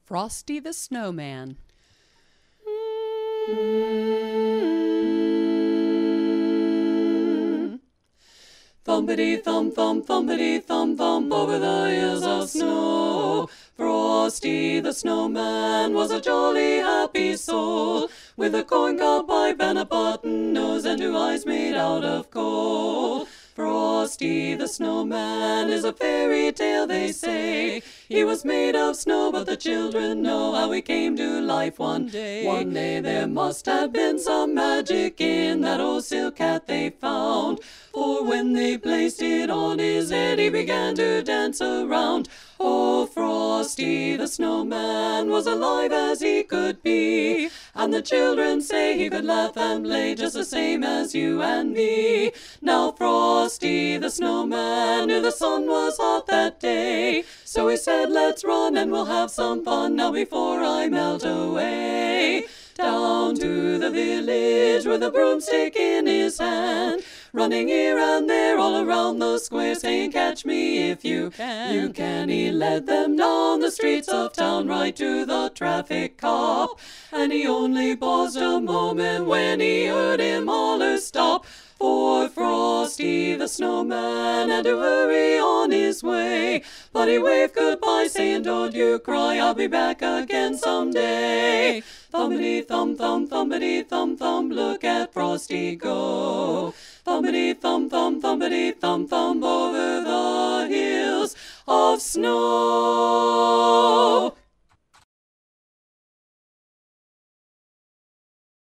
Frosty the Snowman. Thumpity thump thump, thumpity thump thump, over the hills of snow. Frosty the Snowman was a jolly happy soul, with a corncob pipe and a button nose and 2 eyes made out of coal. Frosty the Snowman is a fairy tale, they say. He was made of snow, but the children know how he came to life one day. One day there must have been some magic in that old silk hat they found, for when they placed it on his head, he began to dance around. Oh, Frosty the Snowman was alive as he could be, and the children say he could laugh and play just the same as you and me. Now Frosty the Snowman knew the sun was hot that day, so he said, let's run and we'll have some fun now before I melt away. Down to the village with a broomstick in his hand, running here and there all around the square, saying, catch me if you can. You can. He led them down the streets of town right to the traffic cop, and he only paused a moment when he heard him holler, stop. For Frosty the Snowman had to hurry on his way, but he waved goodbye, saying, don't you cry, I'll be back again someday. Thumpity thump thump, thumpity thump thump, look at Frosty go. Thumpity thump thump, thumpity thump thump, over the hills of snow.